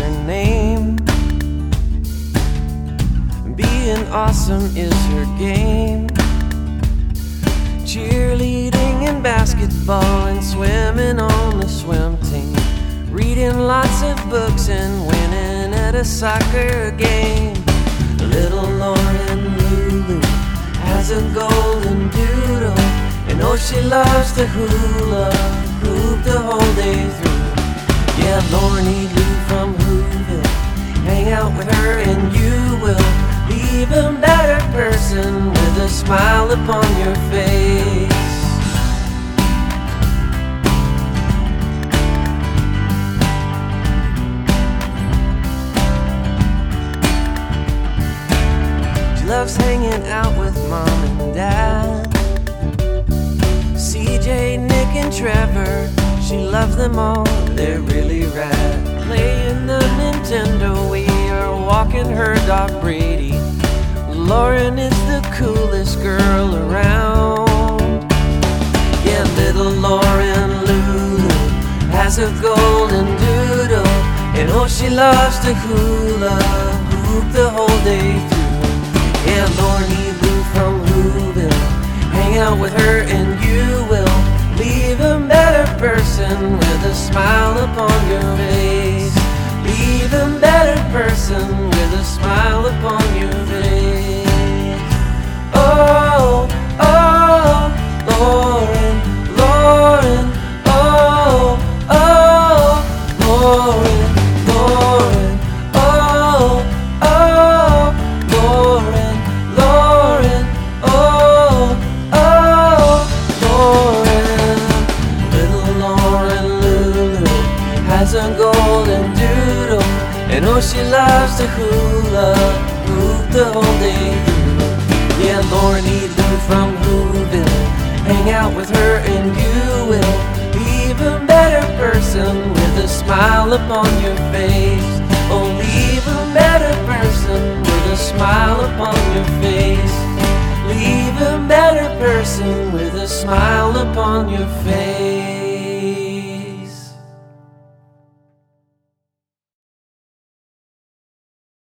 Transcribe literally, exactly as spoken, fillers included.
her name. Being awesome is her game. Cheerleading and basketball and swimming on the swim team. Reading lots of books and winning at a soccer game. Little Lauren Lulu has a golden doodle, and oh, she loves to hula hoop the whole day through. Yeah, Lorny Lou from Whoville, hang out with her and you will be a better person with a smile upon your face. She loves hanging out with mom and dad, C J, Nick and Trevor. She loves them all, they're really rad. Playing the Nintendo Wii or walking her dog Brady. Lauren is the coolest girl around. Yeah, little Lauren Lulu has a golden doodle, and oh, she loves to hula hoop the whole day through. Yeah, Lorny Lou from Whoville, hang out with her and you will leave a better person with a smile upon your face. Leave a better person with a smile upon your face. Oh, oh, Lauren, Lauren, oh, oh, Lauren, Lauren, oh, oh, Lauren, Lauren, oh, oh, Lauren. Little Lauren Lulu has a golden doodle, and oh, she loves to hula hoop the whole day through. Yeah, Lorny Lou from Whoville, hang out with her and you will be a better person with a smile upon your face. Oh, leave a better person with a smile upon your face. Leave a better person with a smile upon your face.